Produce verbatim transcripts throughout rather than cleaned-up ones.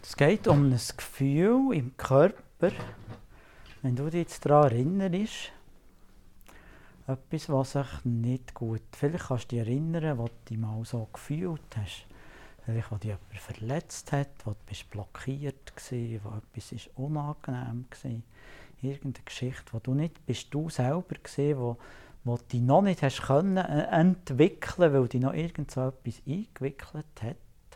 Es geht um ein Gefühl im Körper, wenn du dich jetzt daran erinnerst, etwas, was sich nicht gut... Vielleicht kannst du dich erinnern, was du dich mal so gefühlt hast. Vielleicht, wo dich jemand verletzt hat, wo du bist blockiert warst, wo etwas ist unangenehm war. Irgendeine Geschichte, wo du nicht bist du selber gewesen, wo, wo du dich noch nicht hast können entwickeln, weil dich noch irgend so etwas eingewickelt hat.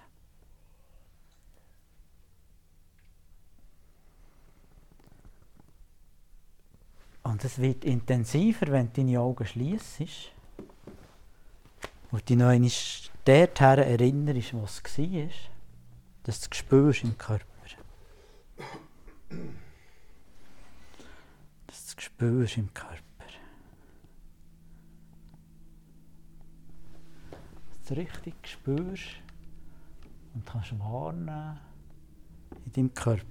Und es wird intensiver, wenn du deine Augen schliessest und dich noch einmal dorthin erinnerst, was es war, dass du es spürst im Körper. Dass du es spürst im Körper. Dass du es richtig spürst und kannst wahrnehmen in deinem Körper.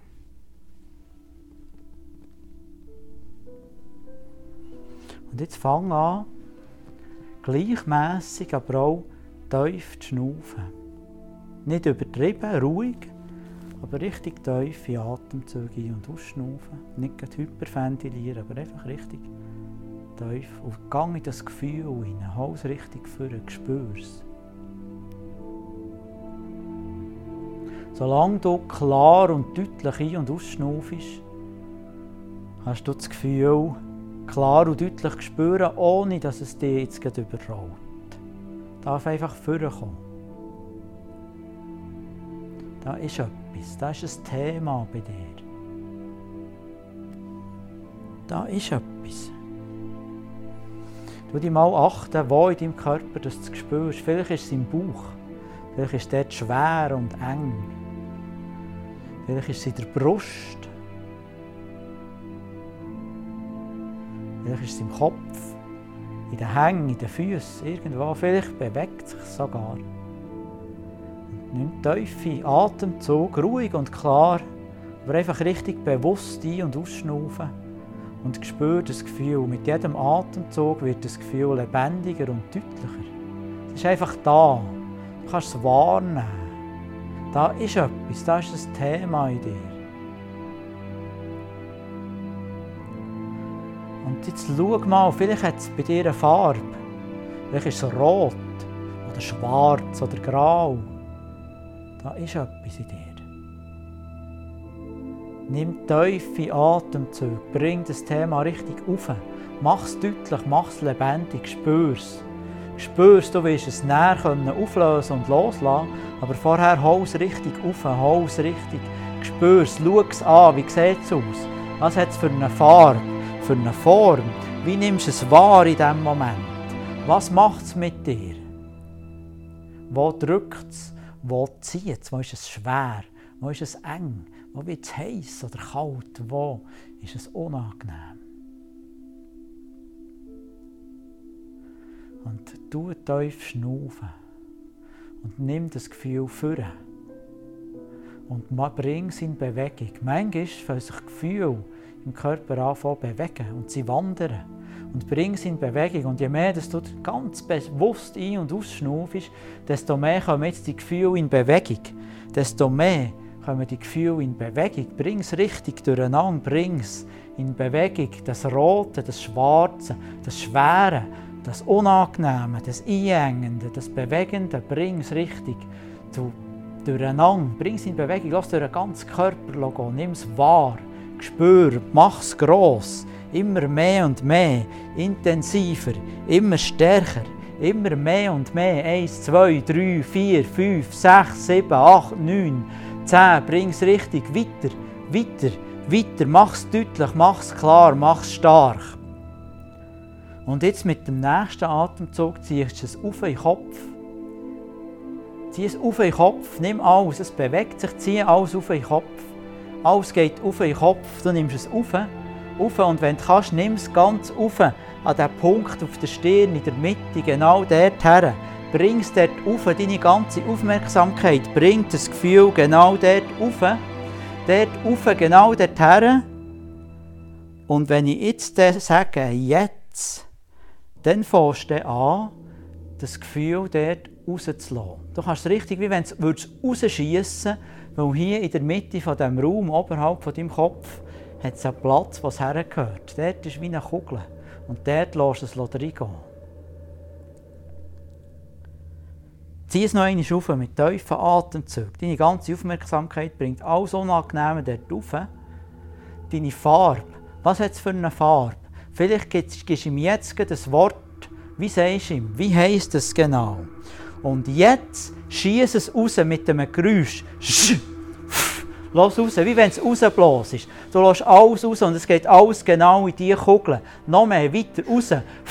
Und jetzt fang an, gleichmässig, aber auch tief zu schnaufen. Nicht übertrieben, ruhig, aber richtig tiefe Atemzüge ein- und ausschnaufen. Nicht gerade hyperventilieren, aber einfach richtig tief. Und gang in das Gefühl hinein, hol es richtig vor, spür es. Solange du klar und deutlich ein- und ausschnaufst, hast du das Gefühl, klar und deutlich spüren, ohne dass es dich jetzt gerade überrollt. Darf einfach vorkommen. Da ist etwas, da ist ein Thema bei dir. Da ist etwas. Du dich mal achten, wo in deinem Körper das du spürst. Vielleicht ist es im Bauch, vielleicht ist es dort schwer und eng. Vielleicht ist es in der Brust. Vielleicht ist es im Kopf, in den Hängen, in den Füßen, irgendwo. Vielleicht bewegt es sich sogar. Und nimm tiefe Atemzug, ruhig und klar, aber einfach richtig bewusst ein- und ausschnaufen. Und spür das Gefühl. Mit jedem Atemzug wird das Gefühl lebendiger und deutlicher. Es ist einfach da. Du kannst es wahrnehmen. Da ist etwas, da ist ein Thema in dir. Und jetzt schau mal, vielleicht hat es bei dir eine Farbe. Vielleicht ist es rot oder schwarz oder grau. Da ist etwas in dir. Nimm tiefe Atemzüge, bring das Thema richtig auf. Mach es deutlich, mach es lebendig, spür es. Spür es, du willst es näher auflösen und loslassen, aber vorher hol es richtig auf, hol es richtig. Spür es, schau es an, wie sieht es aus? Was hat es für eine Farbe? Für eine Form? Wie nimmst du es wahr in diesem Moment? Was macht es mit dir? Wo drückt es? Wo zieht es? Wo ist es schwer? Wo ist es eng? Wo wird es heiß oder kalt? Wo ist es unangenehm? Und tu tief schnaufen. Und nimm das Gefühl vor. Und bring es in Bewegung. Manchmal können sich Gefühle im Körper anfangen zu bewegen und sie wandern. Und bring sie in Bewegung. Und je mehr dass du ganz bewusst ein- und ausschnaufst, desto mehr kommen jetzt die Gefühle in Bewegung. Desto mehr kommen die Gefühle in Bewegung. Bring es richtig durcheinander. Bring es in Bewegung. Das Rote, das Schwarze, das Schwere, das Unangenehme, das Einengende, das Bewegende. Bring es richtig du, durcheinander. Bring es in Bewegung. Lass durch den ganzen Körper gehen. Nimm es wahr. Spür, mach es gross, immer mehr und mehr, intensiver, immer stärker, immer mehr und mehr. Eins, zwei, drei, vier, fünf, sechs, sieben, acht, neun, zehn. Bring es richtig weiter, weiter, weiter. Mach es deutlich, mach es klar, mach es stark. Und jetzt mit dem nächsten Atemzug ziehst du es auf in den Kopf. Zieh es auf in den Kopf, nimm alles, es bewegt sich, zieh alles auf in den Kopf. Alles geht auf in den Kopf, du nimmst es auf, auf und wenn du kannst, nimm es ganz auf an den Punkt auf der Stirn, in der Mitte, genau dort her. Bring es dort auf, deine ganze Aufmerksamkeit, bring das Gefühl genau dort auf, dort auf, genau dort her. Und wenn ich jetzt sage, jetzt, dann fängst du an, das Gefühl dort rauszulassen. Du kannst es richtig, wie wenn du es rausschiessen würdest, Weil hier in der Mitte von diesem Raum, oberhalb von deinem Kopf, hat es einen Platz, wo es hergehört. Dort ist wie eine Kugel. Und dort lässt du es reingehen. Zieh es noch einmal auf mit tiefen Atemzügen. Deine ganze Aufmerksamkeit bringt alles Unangenehme dort rauf. Deine Farbe. Was hat es für eine Farbe? Vielleicht gibst du ihm jetzt das Wort. Wie sagst du ihm? Wie heisst es genau? Und jetzt schiess es raus mit einem Geräusch. Lass raus, wie wenn es rausbläst. Du lässt alles raus und es geht alles genau in diese Kugel. Noch mehr, weiter raus.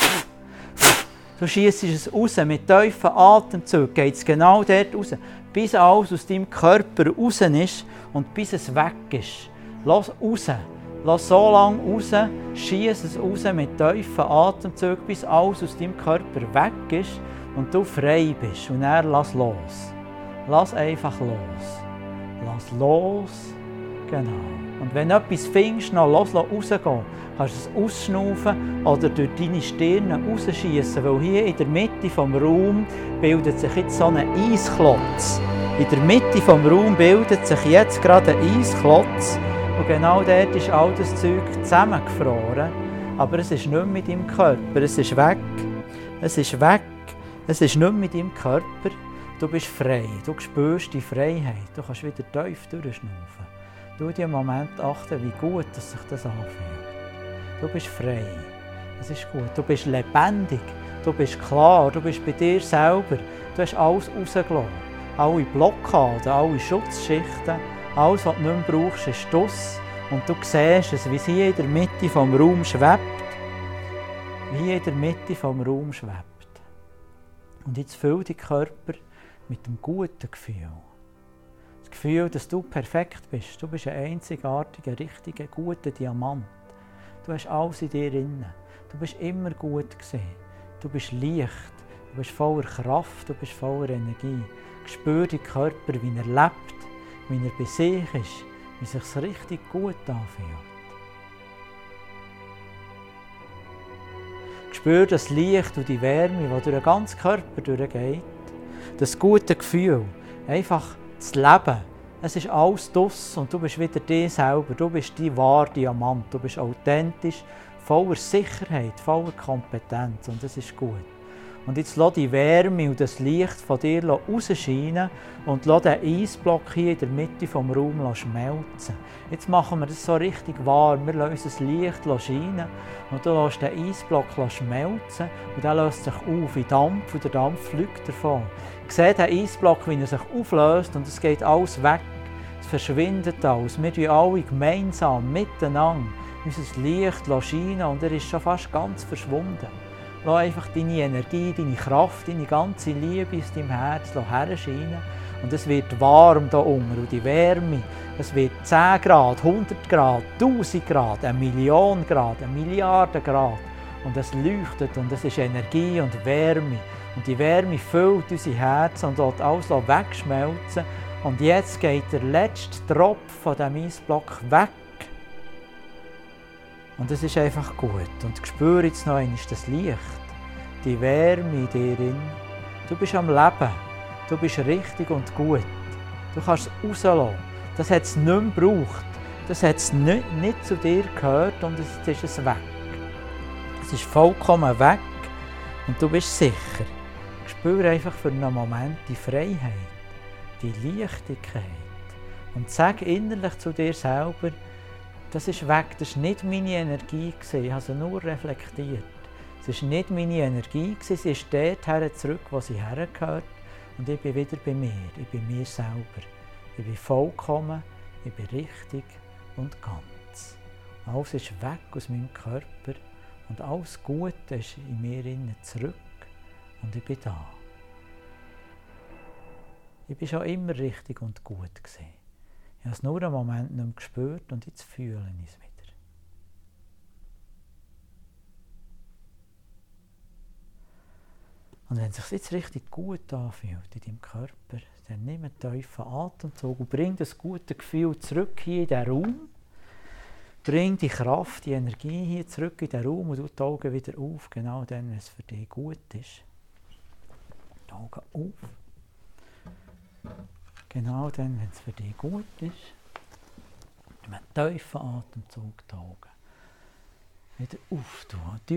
Du schiessest es raus mit tiefen Atemzügen. Geht es genau dort raus, bis alles aus deinem Körper raus ist und bis es weg ist. Lass raus. Lass so lange raus, schiess es raus mit tiefen Atemzügen, bis alles aus deinem Körper weg ist und du frei bist. Und dann lass los. Lass einfach los. Lass los. Genau. Und wenn du etwas findest, noch los, lass rausgehen. Kannst du es ausschnaufen oder durch deine Stirn rausschiessen, weil hier in der Mitte des Raums bildet sich jetzt so ein Eisklotz. In der Mitte des Raums bildet sich jetzt gerade ein Eisklotz. Und genau dort ist all das Zeug zusammengefroren. Aber es ist nicht mehr mit deinem Körper. Es ist weg. Es ist weg. Es ist nicht mehr mit deinem Körper. Du bist frei. Du spürst die Freiheit. Du kannst wieder tief durchschnaufen. Du in diesem Moment achten, wie gut dass sich das anfühlt. Du bist frei. Es ist gut. Du bist lebendig. Du bist klar. Du bist bei dir selber. Du hast alles rausgelassen. Alle Blockaden, alle Schutzschichten. Alles, was du nicht mehr brauchst, ist das. Und du siehst es, wie es hier in der Mitte des Raums schwebt. Wie hier in der Mitte des Raums schwebt. Und jetzt füll deinen Körper mit dem guten Gefühl. Das Gefühl, dass du perfekt bist. Du bist ein einzigartiger, richtiger, guter Diamant. Du hast alles in dir drin. Du bist immer gut gesehen. Du bist leicht. Du bist voller Kraft. Du bist voller Energie. Spür deinen Körper, wie er lebt. Wie er bei sich ist, wie es sich richtig gut anfühlt. Spür das Licht und die Wärme, die durch den ganzen Körper durchgeht. Das gute Gefühl, einfach zu leben. Es ist alles draus und du bist wieder dir selber. Du bist dein wahrer Diamant. Du bist authentisch, voller Sicherheit, voller Kompetenz und das ist gut. Und jetzt lass die Wärme und das Licht von dir rausscheinen und lass den Eisblock hier in der Mitte des Raums schmelzen. Jetzt machen wir das so richtig warm. Wir lassen das Licht scheinen und du lässt den Eisblock schmelzen und der löst sich auf in Dampf und der Dampf fliegt davon. Seht den Eisblock, wie er sich auflöst und es geht alles weg. Es verschwindet alles. Wir tun alle gemeinsam, miteinander, unser Licht scheinen und er ist schon fast ganz verschwunden. Lass einfach deine Energie, deine Kraft, deine ganze Liebe aus deinem Herz herscheinen. Und es wird warm hier unten. Und die Wärme, es wird zehn Grad, hundert Grad, tausend Grad, eine Million Grad, eine Milliarde Grad. Und es leuchtet und es ist Energie und Wärme. Und die Wärme füllt unser Herz und lässt alles wegschmelzen. Und jetzt geht der letzte Tropfen von diesem Eisblock weg. Und es ist einfach gut. Und spür jetzt noch einmal das Licht, die Wärme in dir drin. Du bist am Leben. Du bist richtig und gut. Du kannst es rauslassen. Das hat es nicht mehr gebraucht. Das hat es nicht, nicht zu dir gehört und jetzt ist es weg. Es ist vollkommen weg und du bist sicher. Spür einfach für einen Moment die Freiheit, die Leichtigkeit. Und sag innerlich zu dir selber, das ist weg, das war nicht meine Energie, ich habe sie nur reflektiert. Es war nicht meine Energie, sie ist dorthin zurück, wo sie hergehört. Und ich bin wieder bei mir, ich bin mir selber. Ich bin vollkommen, ich bin richtig und ganz. Alles ist weg aus meinem Körper und alles Gute ist in mir innen zurück und ich bin da. Ich bin schon immer richtig und gut gewesen. Ich habe es nur einen Moment nicht mehr gespürt und jetzt fühle ich es wieder. Und wenn es sich jetzt richtig gut anfühlt in deinem Körper, dann nimm einen tiefen Atemzug und bring das gute Gefühl zurück hier in diesen Raum. Bring die Kraft, die Energie hier zurück in den Raum und du die Augen wieder auf, genau dann, wenn es für dich gut ist. Die Augen auf. Genau dann, wenn es für dich gut ist, mit einem tiefen Atemzug die Augen wieder auftun.